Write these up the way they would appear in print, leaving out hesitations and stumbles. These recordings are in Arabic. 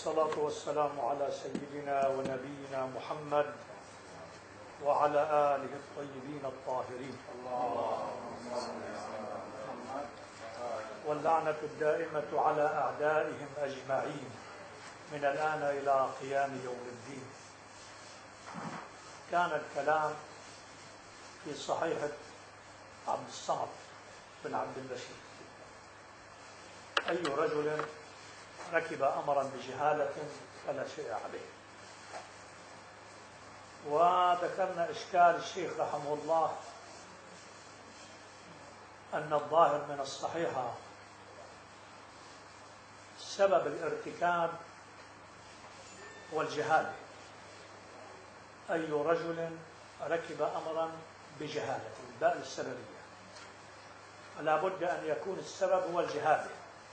والصلاة والسلام على سيدنا ونبينا محمد وعلى آله الطيبين الطاهرين، واللعنة الدائمة على أعدائهم أجمعين من الآن إلى قيام يوم الدين. كان الكلام في صحيحة عبد الصمد بن عبد البشير: أي رجل ركب أمرا بجهالة فلا شيء عليه. وذكرنا إشكال الشيخ رحمه الله أن الظاهر من الصحيحة سبب الارتكاب والجهالة. أي رجل ركب أمرا بجهالة، الباء السببية، فلا بد أن يكون السبب هو الجهالة.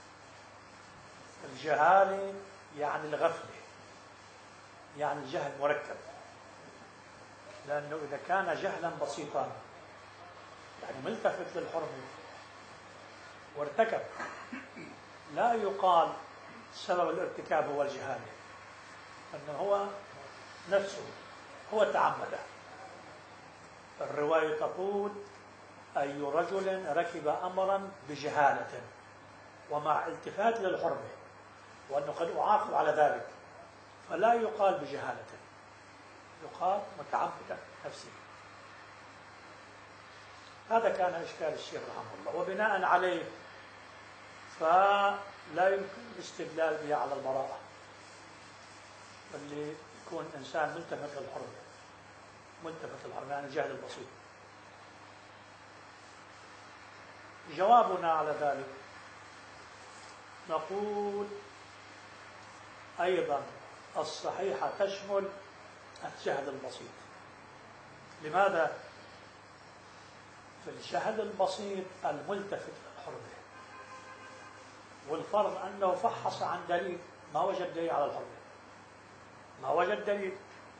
الجهالة يعني الغفلة، يعني الجهل مركب، لأنه إذا كان جهلا بسيطا يعني ملتفت للحرمة وارتكب، لا يقال سبب الارتكاب هو الجهالة، أنه هو نفسه هو تعمد. الرواية تقول: أي رجل ركب أمرا بجهالة ومع التفات للحرمة، وأنه قد أعاقب على ذلك، فلا يقال بجهالة، يقال متعمدا نفسه. هذا كان إشكال الشيخ رحمه الله، وبناء عليه فلا يمكن الاستدلال به على البراءة، اللي يكون إنسان ملتفت للحرمة، ملتفت للحرمة يعني الجهل البسيط. جوابنا على ذلك نقول: أيضا الصحيحة تشمل الجهل البسيط. لماذا؟ في الجهل البسيط الملتفت للحرمة، والفرض أنه فحص عن دليل، ما وجد دليل على الحرمة، ما وجد دليل.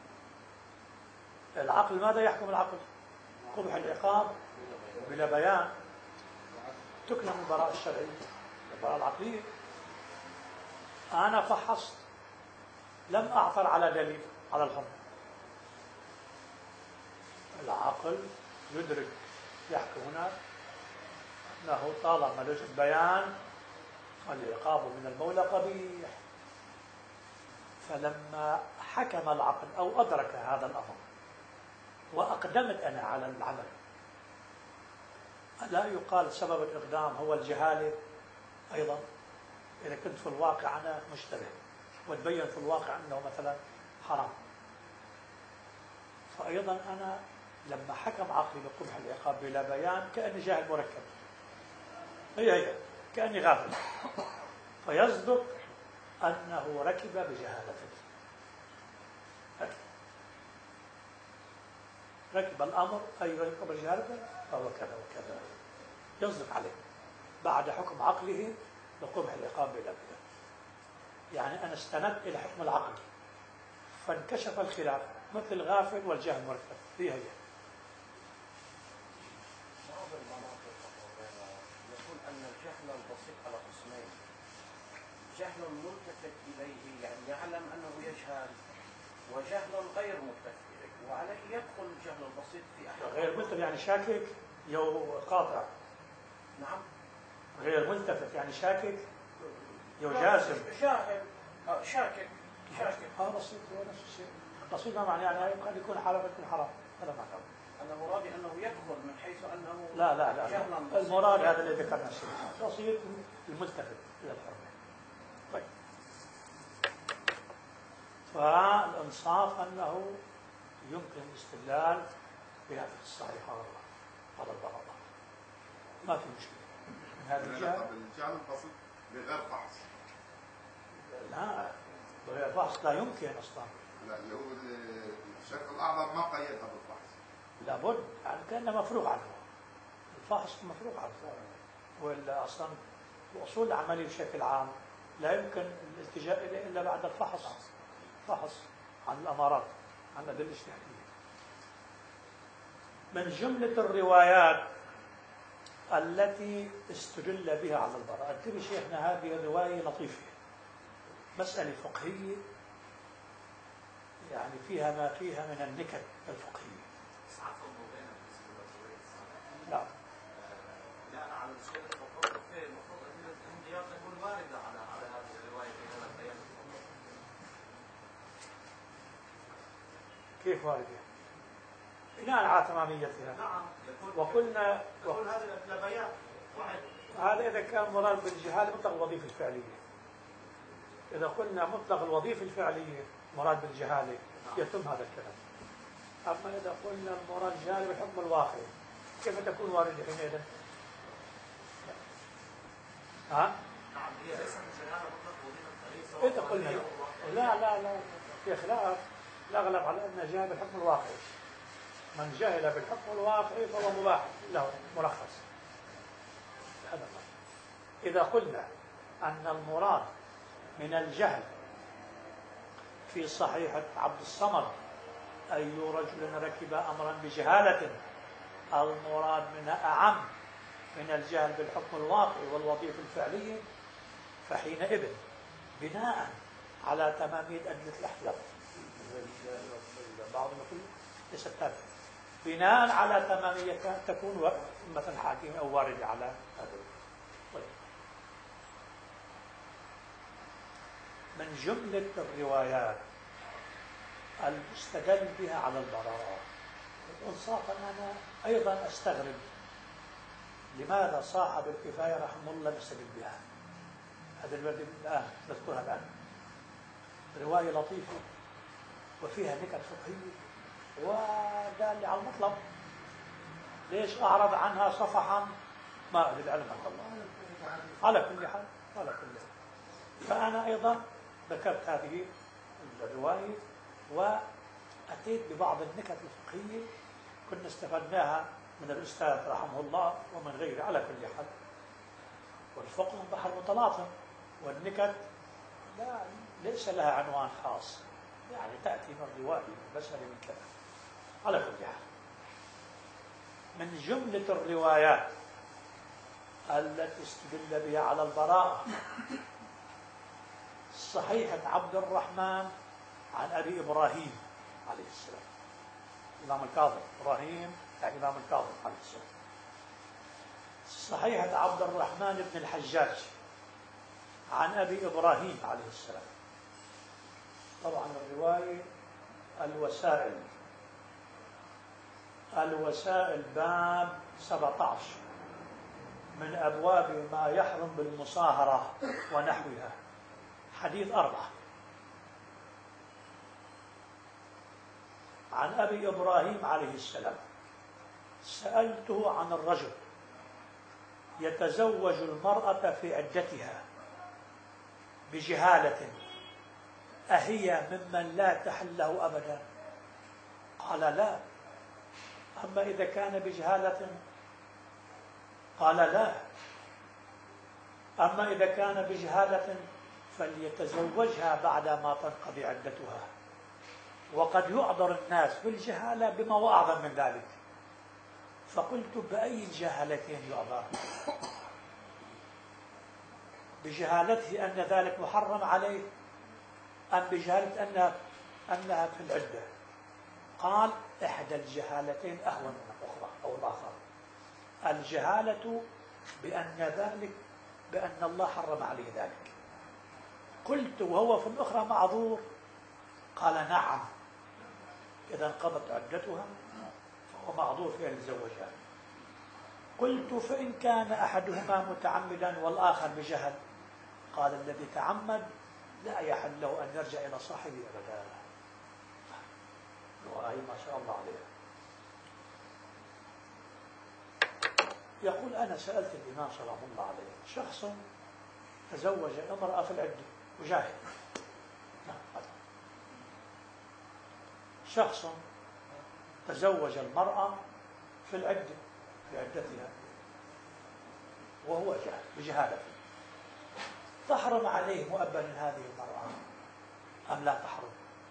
العقل ماذا يحكم العقل؟ قبح العقاب بلا بيان، تكلم البراءة الشرعية، البراءة العقلية. أنا فحصت لم أعثر على دليل على الحرمة، العقل يدرك يحكم هنا أنه طالما يوجد بيان العقاب من المولى قبيح. فلما حكم العقل أو أدرك هذا الأمر وأقدمت أنا على العمل، لا يقال سبب الإقدام هو الجهالة أيضا؟ إذا كنت في الواقع أنا مشتبه وتبين في الواقع أنه مثلا حرام، فأيضا أنا لما حكم عقلي بقبح العقاب بلا بيان كأني جاهل مركب، هي كأني غافل، فيصدق أنه ركب بجهالة، ركب الأمر أي ركب بجهالة فهو كذا وكذا، يصدق عليه بعد حكم عقله بقبح العقاب بلا بيان. يعني أنا استندت إلى حكم العقل فانكشف الخلاف، مثل الغافل والجاهل مركب، هي بعض المناطق يقول أن الجهل البسيط على قسمين: جهل ملتفت إليه يعني يعلم أنه يجهل، وجهل غير ملتفت إليه وعليه يدخل الجهل البسيط في أحد. غير ملتفت يعني شاكك يو قاطع. نعم. غير ملتفت يعني شاكك يو جازم. جاهل شاكك هذا بسيط، هو نفس الشيء. بسيط ما معنى يعني قد يكون حلال قد يكون حرام، هذا معنى. أنا مرادي أنه يدخل من حيث أنه لا المراد هذا اللي ذكرنا الشيء بسيط الملتفت إلى الحرمة. طيب، فالإنصاف أنه يمكن الاستدلال بهذه الصحيحة على البراءة، ما في مشكلة من هذا الجهة. الجهل البسيط بغير فحص، لا بغير فحص لا يمكن أصلا. لا اللي هو الشرك الأعظم ما قيدها بالفحص، لابد يعني كأنه مفروغ عنه، الفحص مفروغ عنه، ولا أصلا وأصول العملية بشكل عام لا يمكن الالتجاء إليه إلا بعد الفحص، فحص عن الأمارات، عن الأدلة الاجتهادية. من جملة الروايات التي استدل بها على البراءة، انتبه شيخنا، هذه الرواية لطيفة مسألة فقهية يعني فيها ما فيها من النكت الفقهية. لا بناء على الشيء اللي تفضلت فيه المفروض ان الاحتياط تكون وارده على هذه الروايه في هذا البيان. كيف واردة؟ بناء على تماميتها. نعم وقلنا يكون هذا لبيان واحد. هذا إذا كان مراد بالجهالة مطلق الوظيفة الفعلية. إذا قلنا مطلق الوظيفة الفعلية مراد بالجهالة يتم هذا الكلام. أما إذا قلنا المراد جهالة بالحكم الواقعي كيف تكون واردة حينئذ؟ ها؟ نعم هي ليست جهاله مطلق وظيفه إذا قلنا لا في خلاف الأغلب على أن جهل بالحكم الواقعي. من جهل بالحكم الواقعي فهو مباح له مرخص. هذا ما. إذا قلنا أن المراد من الجهل في صحيحة عبد الصمد أي رجل ركب أمرا بجهالة، المراد منها أعم من الجهل بالحكم الواقعي والوظيفة الفعلية، فحينئذ بناء على تمامية أدلة الاحتياط بعض يقول ليست تابعة، بناء على تماميتها تكون مثلا حاكمة أو واردة على هذا. من جملة الروايات المستدل بها على البراءة. إنصافا أنا أيضا أستغرب لماذا صاحب الكفاية رحمه الله يستدل بها. هذا الذي الآن نذكرها الآن رواية لطيفة وفيها نكت فقهية ودالة على المطلب. ليش أعرض عنها صفحا ما أدري العلم عند الله. على كل حال فأنا أيضا ذكرت هذه الرواية وأتيت ببعض النكت الفقهية كنا استفدناها من الأستاذ رحمه الله ومن غيره. على كل حال والفقه بحر متلاطم والنكت ليس لها عنوان خاص، يعني تأتي من رواية مسألة من كذا. على كل حال من جملة الروايات التي استدل بها على البراءة صحيحة عبد الرحمن عن أبي إبراهيم عليه السلام، الإمام الكاظم إبراهيم يعني الإمام الكاظم عليه السلام. صحيحة عبد الرحمن بن الحجاج عن أبي إبراهيم عليه السلام. طبعا الرواية الوسائل باب 17 من أبواب ما يحرم بالمصاهرة ونحوها، حديث 4. عن أبي إبراهيم عليه السلام: سألته عن الرجل يتزوج المرأة في عدتها بجهالة أهي ممن لا تحل له أبدا؟ قال لا. أما إذا كان بجهالة؟ قال لا. أما إذا كان بجهالة فليتزوجها بعدما تنقضي عدتها. وقد يعذر الناس بالجهالة بما هو أعظم من ذلك. فقلت بأي الجهالتين يعذر؟ بجهالته أن ذلك محرم عليه أم بجهالة أنها في العدة؟ قال إحدى الجهالتين أهون من الأخرى أو الآخر. الجهالة بأن الله حرم عليه ذلك. قلت وهو في الأخرى معذور؟ قال نعم، إذا انقضت عدتها فهو معذور في أن يتزوجها. قلت فإن كان أحدهما متعمدا والآخر بجهل؟ قال الذي تعمد لا يحل له أن يرجع إلى صاحبه أبدا. وهي ما شاء الله عليها. يقول أنا سألت الإمام سلام الله عليه: شخص تزوج امرأة في العدة وجاهل. شخص تزوج المرأة في العدة في عدتها وهو جاهل بجهالة، تحرم عليه مؤبدا هذه المرأة أم لا تحرم؟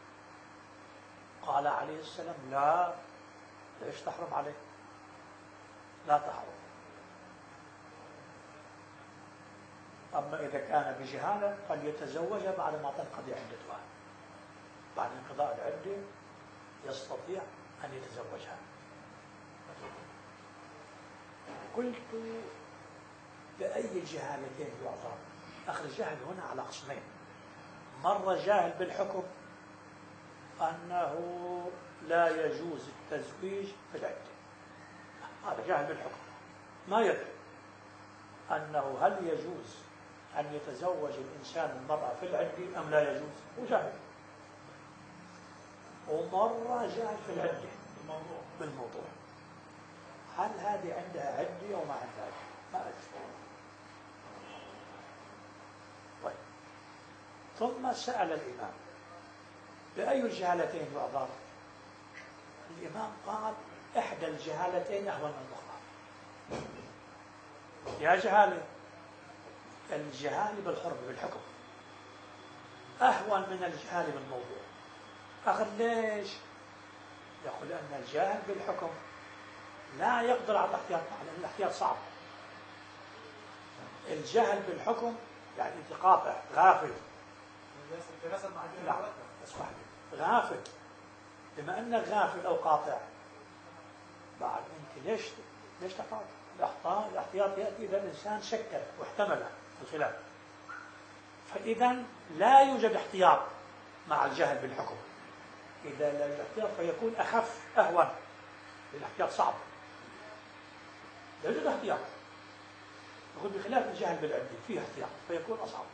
قال عليه السلام لا. ليش تحرم عليه؟ لا تحرم. أما إذا كان بجهالة فليتزوجها بعد ما تنقضي عدتها. بعد انقضاء العدة يستطيع أن يتزوجها. قلت بأي الجهالتين يعذر؟ أخذ الجهل هنا على قسمين. مرة جاهل بالحكم أنه لا يجوز التزويج في العدة، هذا جاهل بالحكم، ما يدري أنه هل يجوز أن يتزوج الإنسان المرأة في العدة أم لا يجوز، وجاهل. ومرة جاهل في العدة بالموضوع، هل هذه عندها عدة أو ما عندها عدة؟ ما أدري. طيب، ثم سأل الإمام بأي الجهالتين يعذر؟ الإمام قال إحدى الجهالتين أهون من الأخرى. يا جهالة، الجهال بالحرب بالحكم أهون من الجهال بالموضوع. أخذ ليش؟ يقول لأن الجاهل بالحكم لا يقدر على الاحتياط، لأن الاحتياط صعب. الجهل بالحكم يعني أنت قاطع غافل. لا اسمح لي، غافل. بما أنك غافل أو قاطع، بعد أنت ليش تقاطع؟ الاحتياط يأتي إذا الإنسان شك واحتمل الخلاف. فإذا لا يوجد احتياط مع الجهل بالحكم. إذا لا يوجد احتياط فيكون أخف أهون. الاحتياط صعب، لا يوجد احتياط. يقول بخلاف الجهل بالعدة فيه احتياط فيكون أصعب.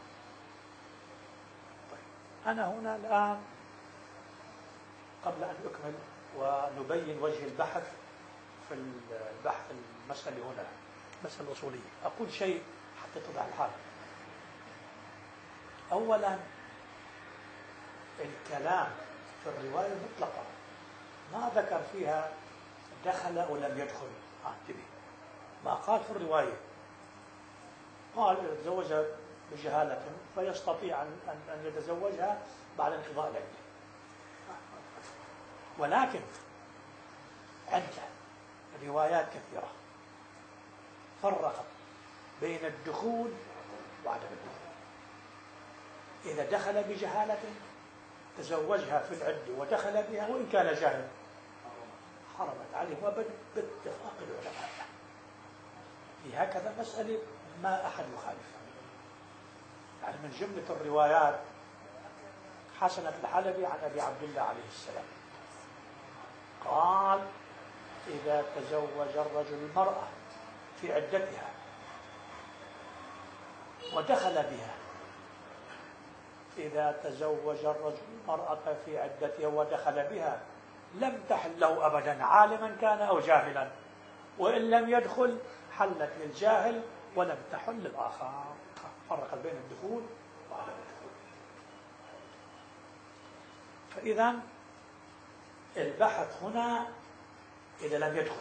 طيب، أنا هنا الآن قبل أن أكمل ونبين وجه البحث في البحث المسألة هنا، مسألة أصولية، أقول شيء حتى تضع الحال. أولا، الكلام في الرواية مطلقة ما ذكر فيها دخل ولم يدخل. انتبه، ما قال في الرواية، قال إذا تزوجها بجهالة فيستطيع أن يتزوجها بعد انقضاء العدة. ولكن عنده روايات كثيرة فرقت بين الدخول وعدم الدخول. إذا دخل بجهالة تزوجها في العدة ودخل بها وإن كان جاهل حرمت عليه باتفاق العلماء. في هكذا مسألة ما أحد يخالفها. يعني من جملة الروايات حسنة الحلبي عن أبي عبد الله عليه السلام قال إذا تزوج الرجل المرأة في عدتها ودخل بها، إذا تزوج الرجل المرأة في عدتها ودخل بها لم تحل له أبدا، عالما كان أو جاهلا، وإن لم يدخل حلت للجاهل ولم تحل للآخر. فرق بين الدخول وعدم الدخول. فإذا البحث هنا إذا لم يدخل.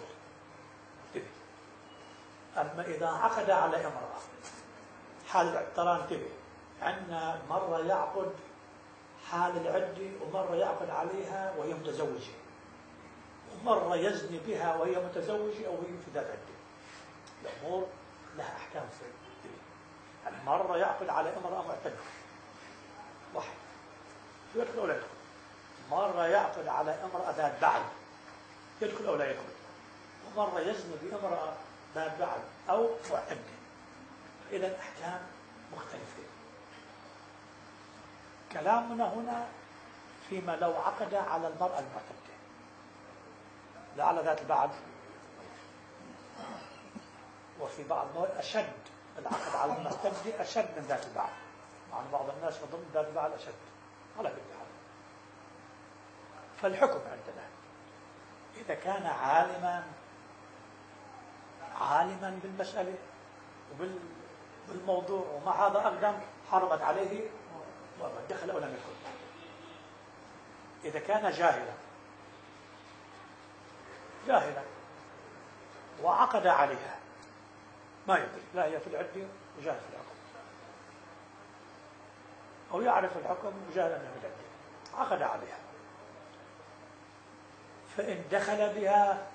أما إذا عقد على امرأة حال ترى، انتبه، عندنا مرة يعقد حال العدة ومرة يعقد عليها وهي متزوجة، ومرة يزني بها وهي متزوجة أو هي في ذات عدة. الأمور لها أحكام يعني مرة يعقد على امرأة معتدة واحد يدخل أو لا يدخل، مرة يعقد على امرأة ذات بعل يدخل أو لا يدخل، ومرة يزني بامرأة ذات بعل أو معتدة. إذا الأحكام مختلفة. كلامنا هنا فيما لو عقد على المرأة المعتدة، لا على ذات البعل. وفي بعض أشد، العقد على المعتدة أشد من ذات البعل، مع بعض الناس يظن ذات البعل أشد. على كل حال، فالحكم عندنا إذا كان عالما بالمسألة وبالموضوع ومع هذا أقدم حرمت عليه دخل أو لم يدخل. إذا كان جاهلا وعقد عليها ما يدري، لا هي في العدة وجاهل في الحكم، أو يعرف الحكم وجاهل أنها في العدة، عقد عليها، فإن دخل بها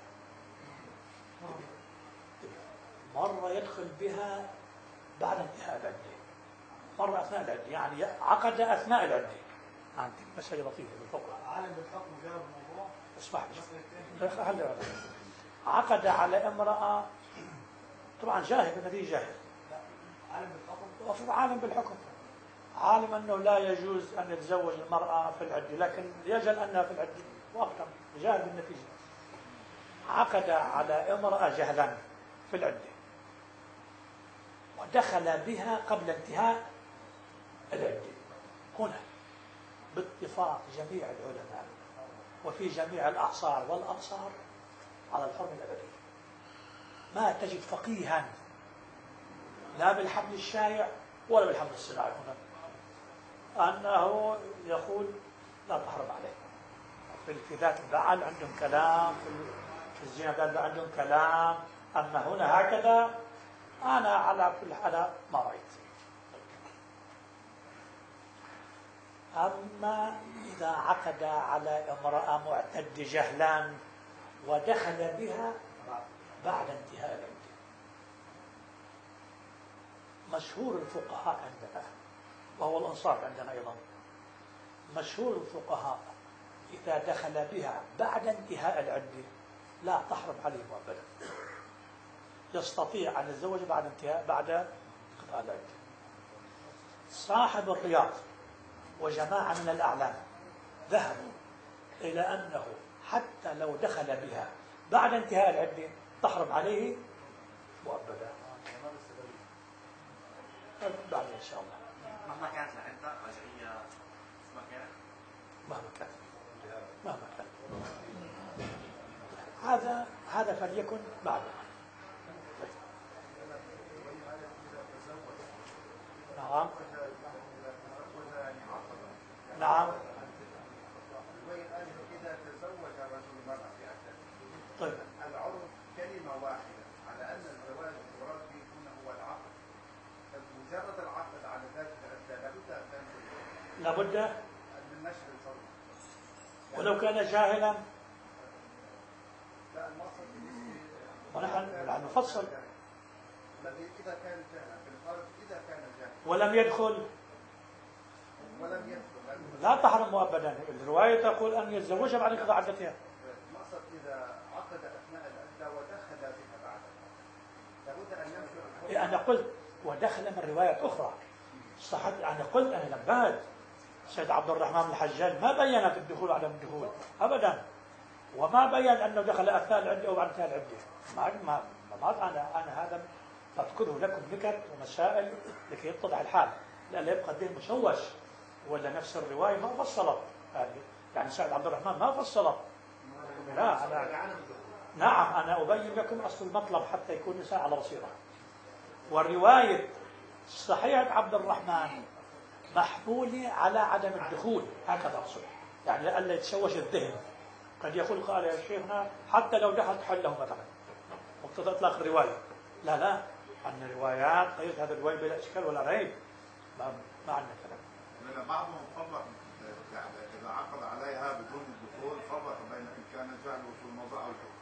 مرة يدخل بها بعد انتهاء العدة مرة أثناء العدة، يعني عقد أثناء العدة. عندي مسألة لطيفة بالفقه. عالم بالحكم جاب الموضوع. اسمح لي. عقد على امرأة، طبعا جاهل، النبي جاهل. عالم بالحكم. المفروض عالم بالحكم، عالم أنه لا يجوز أن يتزوج المرأة في العدة، لكن يجهل أنها في العدة وقتا، جاهل بالنتيجة. عقد على امرأة جهلا في العدة ودخل بها قبل انتهاء العدة، هنا باتفاق جميع العلماء وفي جميع الأعصار والأمصار على الحرمة الأبدية. ما تجد فقيها لا بالحمل الشائع ولا بالحمل الصناعي هنا أنه يقول لا تحرم عليه. في ذات البعل عندهم كلام، في الزنا عندهم كلام، أما هنا هكذا. أنا على كل حال ما رأيت. أما إذا عقد على امرأة معتدة جهلا ودخل بها بعد انتهاء العدة، مشهور الفقهاء عندنا، وهو الأنصاف عندنا أيضا، مشهور الفقهاء إذا دخل بها بعد انتهاء العدة لا تحرم عليه مؤبدا، يستطيع أن يتزوج بعد انقضاء العدة. صاحب الرياض وجماعة من الأعلام ذهبوا إلى أنه حتى لو دخل بها بعد انتهاء العدة تحرم عليه مؤبدا. بعد إن شاء الله مهما كانت العدة رجعية مهما كان هذا فليكن بعد. نعم نعم. إذا تزوج رجل المرأة في عدة، طيب العرف كلمة واحدة على أن الزواج المراد به هنا هو العقد، فمجرد العقد على ذات العدة لابد من نشر الفرد. ولو كان جاهلا. لا، المقصد ونحن نفصل. الذي إذا كان جاهلا بالفرد، إذا كان جاهلا ولم يدخل لا تحرم مؤبدا. الرواية تقول أن يتزوجها بعد انقضاء عدتها. المقصد إذا عقد أثناء العدة ودخل بها بعدها لابد أن ينشر. أنا قلت ودخل من رواية أخرى صحت. أنا قلت أنا نبهت سيد عبد الرحمن الحجاج ما بين في الدخول وعدم الدخول أبدا، وما بين أنه دخل أثناء العدة أو بعد انتهاء العدة. أنا هذا أذكره لكم نكت ومسائل لكي يتضح الحال، لا يبقى الدين مشوش. ولا نفس الرواية ما فصلت يعني سيد عبد الرحمن ما فصلت. لا نعم أنا أبين لكم أصل المطلب حتى يكون الإنسان على بصيرة. والرواية صحيحة عبد الرحمن محمولة على عدم الدخول، هكذا أقصد، يعني لئلا يتشوش الذهن. قد يقول قال يا شيخنا حتى لو دخل تحل له مثلا وقت إطلاق الرواية. لا عن الروايات قيد هذا الرواية بلا إشكال ولا ريب، ما عندنا كلام. لأن بعضهم فرق إذا عقد عليها بدون الدخول فرق بين إن كان جهله في الموضوع أو الحكم.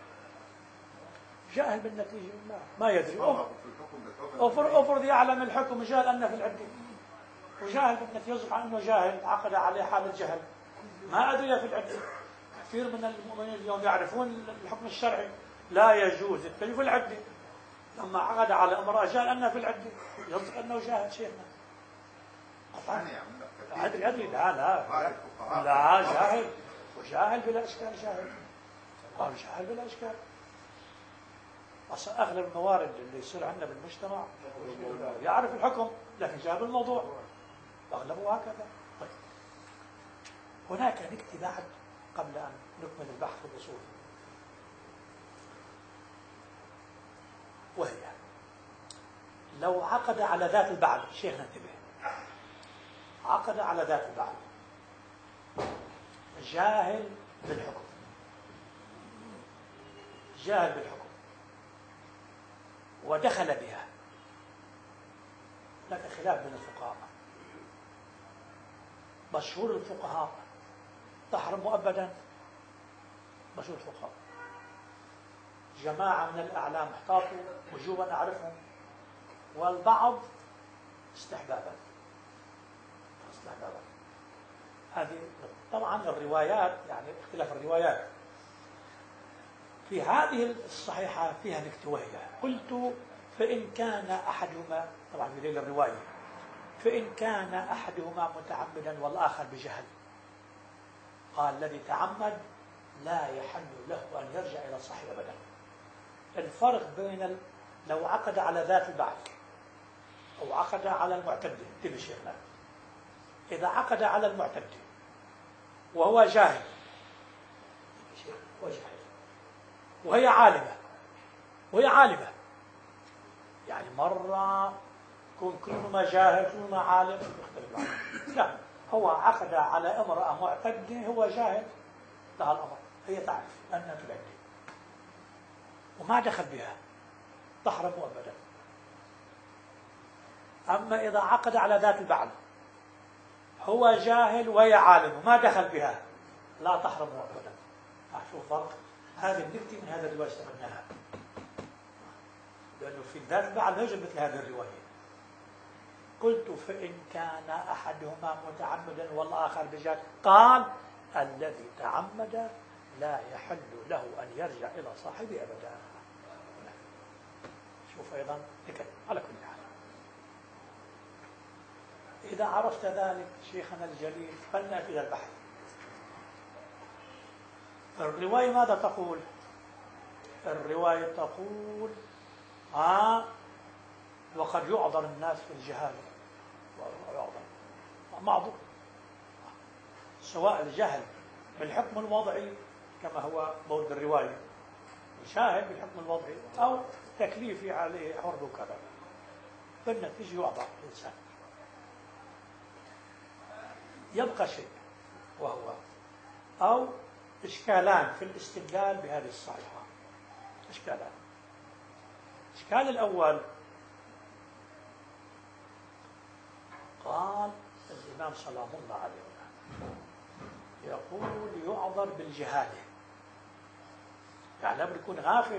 جاهل بالنتيجة ما يدري. في أفرض يعلم الحكم جاهل أنه في العدة، وجاهل بالنتيجة يصبح أنه جاهل عقد عليه حال الجهل ما أدري في العدة. كثير من المؤمنين اليوم يعرفون الحكم الشرعي لا يجوز التزويج في العدة، لما عقد على امرأة جاهل أنها في العدة يصبح أنه جاهل. شيخنا أدري لا جاهل، وجاهل بلا إشكال، جاهل بلا إشكال. أصلا أغلب الموارد اللي يصير عندنا بالمجتمع يعرف الحكم لكن جاهل بالموضوع، أغلبه هكذا. طيب هناك نكتة بعد قبل أن نكمل البحث في الأصول، وهي لو عقد على ذات البعل. شيخنا انتبه، عقد على ذات البعل جاهل بالحكم ودخل بها. لكن خلاف بين الفقهاء، مشهور الفقهاء تحرم مؤبدا، مشهور الفقهاء. جماعة من الأعلام احتاطوا وجوبا أعرفهم، والبعض استحبابا. هذه طبعا الروايات، يعني اختلاف الروايات في هذه الصحيحة فيها نكتة وهي قلت فإن كان أحدهما، طبعا بدليل الرواية، فإن كان أحدهما متعمدا والآخر بجهل، قال الذي تعمد لا يحل له أن يرجع إلى صاحب أبدا. الفرق بين لو عقد على ذات البعل أو عقد على المعتدة، انتبه شيخنا، إذا عقد على المعتدة وهو جاهل وهي عالمة يعني مرة يكون كلما جاهل كلما عالم يختلف عنه. لا، هو عقد على امرأة معتدة، هو جاهل لها الأمر، هي تعرف أنها في العدة وما دخل بها، تحرم أبدا. أما إذا عقد على ذات البعل هو جاهل وهي عالم وما دخل بها، لا تحرم أبدا. شوف فرق هذه النكتة من هذه الرواية استفدناها، لأنه في ذات البعل لا يوجد مثل هذه الرواية. قلت فإن كان أحدهما متعمدا والآخر بجهل، قال الذي تعمد لا يحل له أن يرجع إلى صاحبه أبدا. شوف أيضا ذكر على كل حال. إذا عرفت ذلك شيخنا الجليل فلنأتي إلى البحث. الرواية ماذا تقول؟ الرواية تقول وقد يعذر الناس في الجهالة، معذور، سواء الجهل بالحكم الوضعي كما هو مورد الرواية، جاهل بالحكم الوضعي أو تكليفي عليه حر وكذا، بالنتيجة يعذر الإنسان. يبقى شيء وهو أو إشكالان في الاستدلال بهذه الصحيحة. إشكالان. الإشكال الأول قال الإمام سلام الله عليه يقول يعذر بالجهالة، يعني لابد يكون غافل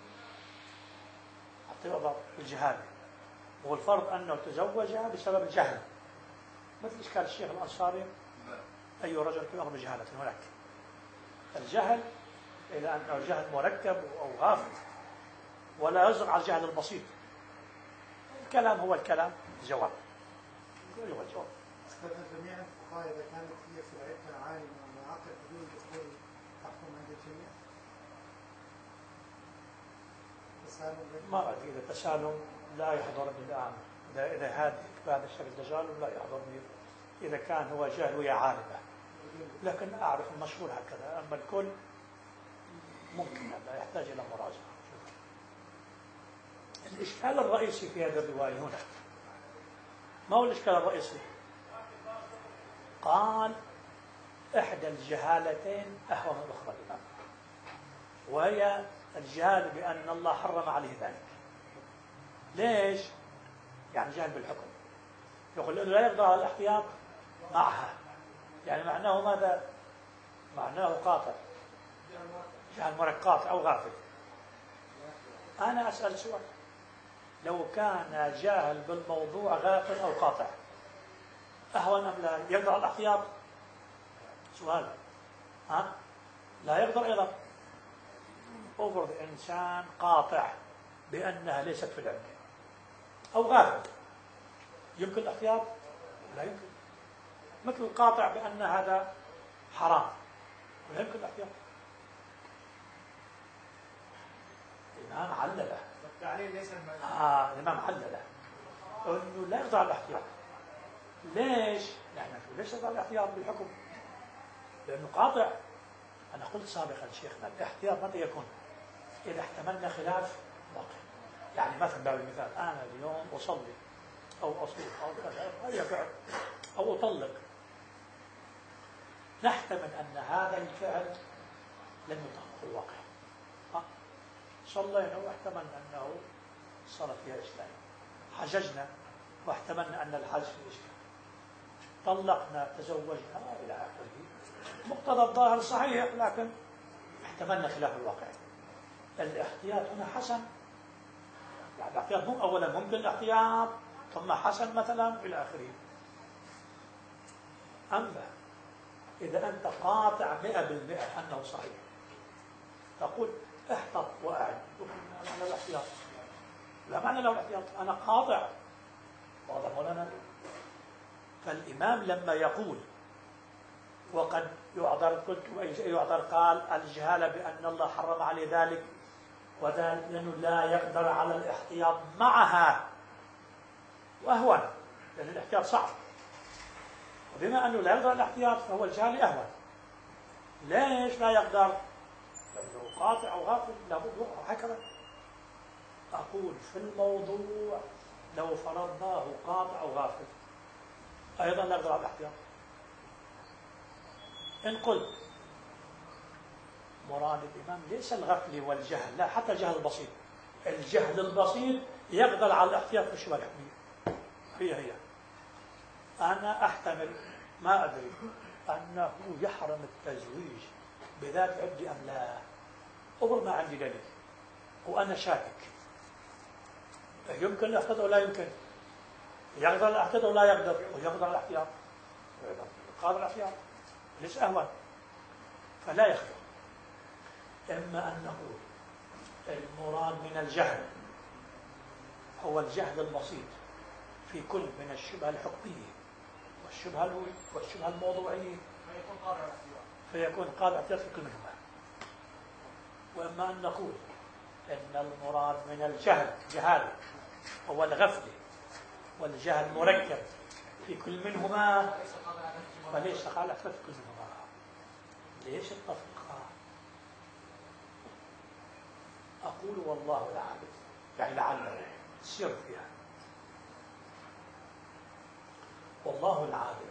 حتى يعذر بالجهالة، والفرض أنه تزوجها بسبب الجهل، مثل إشكال الشيخ الأنصاري أي رجل يعذر بجهالة هناك. الجهل إلى أنه الجهل مركب أو غافل، ولا يصدق على الجهل البسيط. الكلام هو الكلام، الجواب هو الجواب. جميع الفقهاء إذا كانت هي في العدة عالمة وعقد بدون دخول تحكم عند الجميع؟ تسالم ما أدري إذا تسالم لا يحضرني الآن، إذا هذا الشكل تسالم لا يحضرني إذا كان هو جاهل وهي عالمة، لكن أعرف المشهور هكذا. أما الكل ممكن لا يحتاج إلى مراجعة. الإشكال الرئيسي في هذه الرواية هنا، ما هو الإشكال الرئيسي؟ قال إحدى الجهالتين أهون من الأخرى الآن، وهي الجهال بأن الله حرم عليه ذلك. ليش؟ يعني جهل بالحكم، يقول لا يقدر على الاحتياط معها، يعني معناه ماذا؟ معناه قاطع، جهل مركب قاطع أو غافل. أنا أسأل سؤال، لو كان جاهل بالموضوع غافل أو قاطع أهون أم لا؟ يقدر على الاحتياط؟ سؤال. لا يقدر أيضا. أفرض إنسان قاطع بأنها ليست في العدة أو غافل، يمكن الاحتياط؟ لا يمكن. مثل القاطع بأن هذا حرام، لا يمكن الاحتياط. الإمام علله. الإمام علله أنه لا يقدر على الاحتياط. ليش؟ ليش يقدر على الاحتياط بالحكم؟ لأنه قاطع. أنا قلت سابقا شيخنا الاحتياط متى يكون؟ إذا احتملنا خلاف واقع. يعني مثلا باب المثال، أنا اليوم أصلي أو أصوم أو كذا أي فعل أو أطلق، نحتمل أن هذا الفعل لم يطبق في الواقع. صلينا واحتملنا أنه صار فيها إشكال، حججنا واحتملنا أن الحج فيه إشكال، طلقنا تزوجنا إلى آخره. مقتضى الظاهر صحيح، لكن احتملنا خلاف الواقع. الاحتياط هنا حسن، يعني الاحتياط مو أولا ممكن الاحتياط ثم حسن مثلا إلى آخره. أما إذا أنت قاطع 100% أنه صحيح تقول احتط وأعد، لا معنى الاحتياط، لا معنى له الاحتياط، أنا قاطع. واضح مولانا؟ فالإمام لما يقول وقد يعذر، كنت يعذر قال الجهالة بأن الله حرم عليه ذلك وذلك لأنه لا يقدر على الاحتياط معها وأهون، لأن الاحتياط صعب، وبما أنه لا يقدر على الاحتياط فهو الجهل أهون. ليش لا يقدر؟ لأنه قاطع وغافل لابد وقع هكذا. أقول في الموضوع لو فرضناه قاطع وغافل أيضا لا يقدر على الاحتياط. إن قلت مراد الإمام ليس الغفل والجهل، لا، حتى الجهل البسيط، الجهل البسيط يقدر على الاحتياط في الشبهة الحكمية. هي أنا أحتمل ما أدري أنه يحرم التزويج بذات عدي أم لا، أمر ما عندي دليل وأنا شاكك، يمكن الاحتياط ولا يمكن، يقدر الاحتياط ولا يقدر، ويقدر الاحتياط، قادر الاحتياط، ليس أهون، فلا يخلو. إما أن نقول المراد من الجهل هو الجهل البسيط في كل من الشبهة الحكمية والشبهة الموضوعية، فيكون قادر الاحتياط في كل منهما. وإما أن نقول إن المراد من الجهل جهاله هو الغفلة والجهل مركب في كل منهما، فليس قال الاحتياط في كل منهما. ليش اتفقا؟ أقول والله العالم، يعني لعله السر فيها، والله العالم.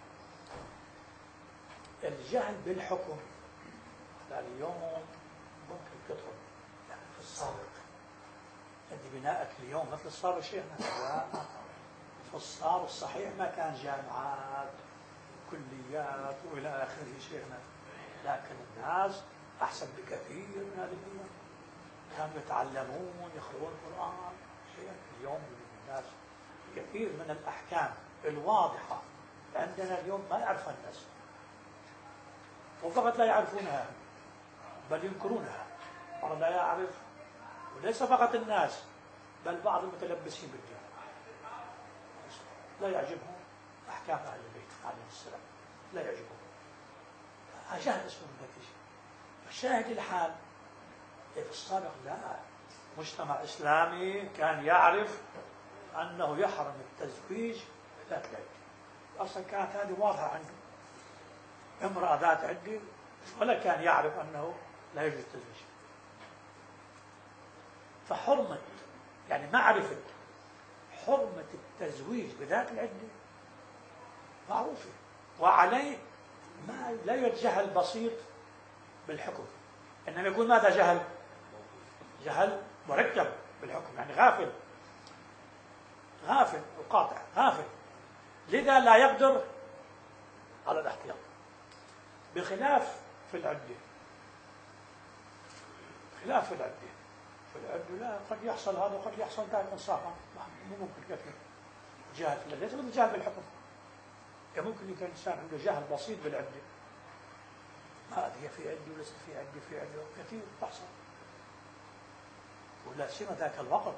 الجهل بالحكم اليوم ممكن تدخل، يعني في السابق أنت بناءك اليوم مثل السابق شيخنا، في السابق الصحيح ما كان جامعات كليات وإلى آخره شيخنا، لكن الناس أحسن بكثير من هذه الأيام، كانوا يتعلمون يقرؤون القرآن. شيء اليوم الناس كثير من الأحكام الواضحة عندنا اليوم ما يعرفها الناس، وفقط لا يعرفونها بل ينكرونها. بعض لا يعرف، وليس فقط الناس بل بعض المتلبسين بالدين لا يعجبهم أحكام أهل البيت عليه السلام، لا يعجبهم، جهل اسمه النتيجة. فالشاهد الحال في السابق لا، مجتمع إسلامي كان يعرف أنه يحرم التزويج ذات عدة، أصلا كانت هذه واضحة عنده، امرأة ذات عدة، ولا كان يعرف أنه لا يجوز التزويج. فحرمة، يعني معرفة حرمة التزويج بذات العدة معروفة، وعليه ما لا يتجهل بسيط بالحكم، إنما يكون ماذا جهل؟ جهل مركب بالحكم، يعني غافل وقاطع، غافل، لذا لا يقدر على الاحتياط. بخلاف في العدة، خلاف في العدة لا، قد يحصل هذا وقد يحصل ذاك، انصافا مو ممكن كثير جهل في العدة، ليس مثل جهل بالحكم. ممكن يكون الإنسان عنده جهل بسيط بالعدة، ما هي في عدة وليست في عدة، في عدة كثير تحصل، ولا سيما ذاك الوقت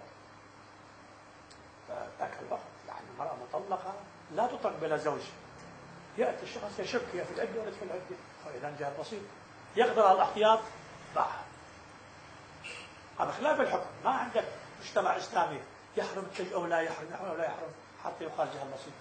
يعني المرأة مطلقة لا تطلق بلا زوج، يأتي الشخص يشك هي في العدة ولا في العدة، فإذا جهل بسيط يقدر على الاحتياط معها. على خلاف الحكم، ما عندك مجتمع إسلامي يحرم التزويج أو لا يحرم، أو لا يحرم، حتى يقال جهل بسيط.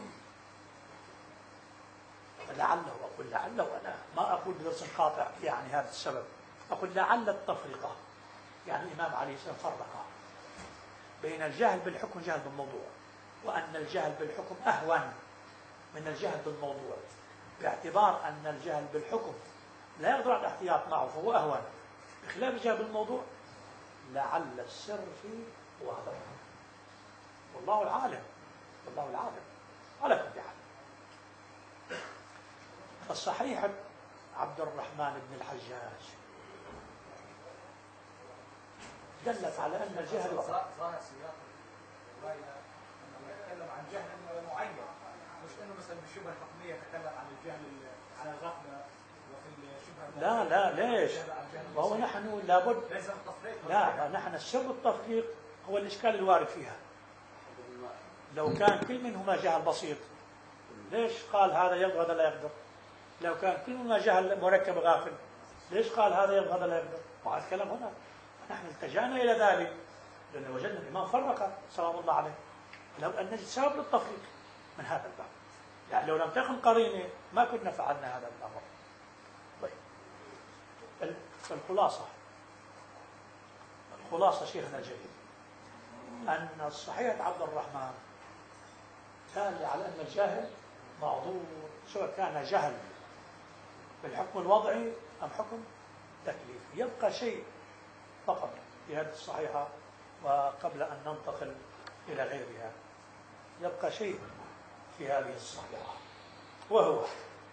فلعله، أقول لعله، أنا ما أقول بدرس قاطع يعني هذا السبب، أقول لعل التفرقة، يعني الإمام عليه السلام فرق بين الجهل بالحكم والجهل بالموضوع، وأن الجهل بالحكم أهون من الجهل بالموضوع، باعتبار أن الجهل بالحكم لا يقدر على الاحتياط معه فهو أهون، بخلاف الجهل بالموضوع لعل السر فيه هو هذا. والله العالم، والله العالم على كل حال. فالصحيح عبد الرحمن بن الحجاج دلت على أن الجهل ظاهر سياق الرواية أنه يتكلم عن جهل معين، مش أنه مثلا بالشبهة الشبهه الحكميه تكلم عن الجهل على الغفله، وفي الشبهه لا لا ليش؟ وهو نحن لابد ليس التصديق. لا نحن سر التفريق هو الإشكال الوارد فيها. لو كان كل منهما جهل بسيط ليش قال هذا يقدر هذا لا يقدر؟ لو كان كل منهما جهل مركب غافل ليش قال هذا يقدر هذا لا يقدر؟ وهذا الكلام هنا نحن التجأنا إلى ذلك لأن وجدنا الإمام فرق سلام الله عليه. لو أن نجد سبب للتفريق من هذا الباب، يعني لو لم تكن قرينة ما كنا فعلنا هذا الأمر. طيب الخلاصة شيخنا الجليل أن صحيحة عبد الرحمن دال على أن الجاهل معذور سواء كان جهل بالحكم الوضعي أم حكم تكليفي. يبقى شيء فقط في هذه الصحيحة، وقبل أن ننتقل إلى غيرها يبقى شيء في هذه الصحيحة وهو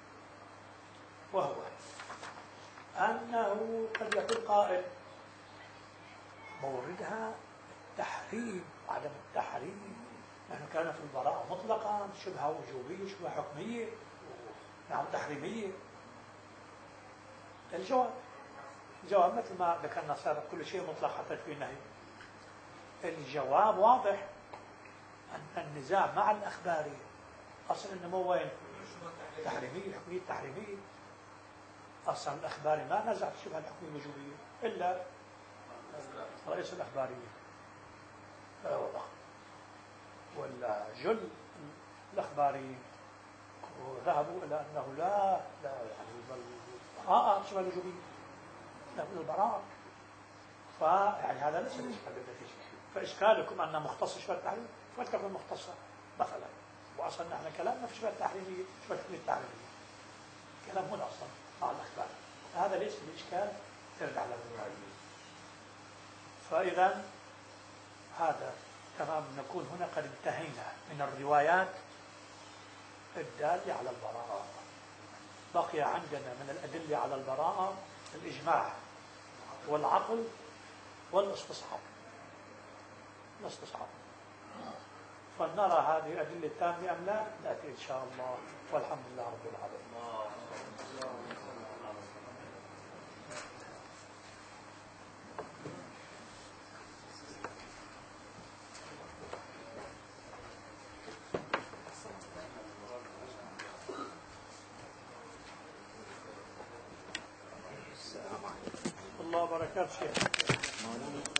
أنه قد يقول قائل موردها التحريم عدم التحريم، نحن كان في البراءة مطلقا شبهة وجوبية شبهة حكمية نعم تحريمية. الجواب مثل ما ذكرنا سابقا كل شيء مطلق حتى في نهي. الجواب واضح أن النزاع مع الأخباري أصلا إنه مو وين تحريمية حكمية تحريمية. أصلا الأخباري ما نزع في الشبهة الحكمية الوجوبية إلا رئيس الأخبارية ولا جل الأخباريين وذهبوا إلى أنه لا يعني البراءة شبهة الوجوبية لا البراءة. فيعني هذا ليس الإشكال بالنتيجة. فإشكالكم أن مختص شبهة التحريم فلتكن مختصة مثلا. وأصلا نحن كلامنا في شبهة التحريمية شبهة التحريمية كلام هنا أصلا مع الأخبار. هذا ليس بالإشكال ترجع للمراجعين. فإذا هذا تمام نكون هنا قد انتهينا من الروايات الدالة على البراءة. بقي عندنا من الأدلة على البراءة الإجماع والعقل والاستصحاب. فلنرى هذه الأدلة التامة أم لا نأتي إن شاء الله، والحمد لله رب العالمين. الله وبركاته شيخ.